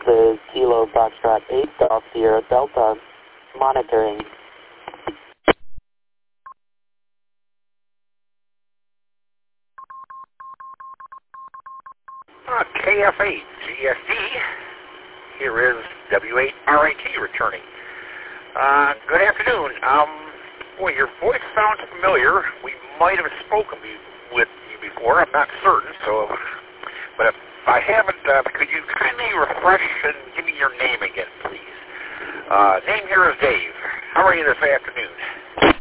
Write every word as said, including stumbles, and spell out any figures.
is Kilo Foxtrot eight Golf Sierra Delta, monitoring. Uh, K F eight G S D, here is W eight R A T returning. Uh, good afternoon. Um, boy, your voice sounds familiar. We might have spoken with you before. I'm not certain, so, but if I haven't, uh, could you kindly refresh and give me your name again, please? Uh, name here is Dave. How are you this afternoon?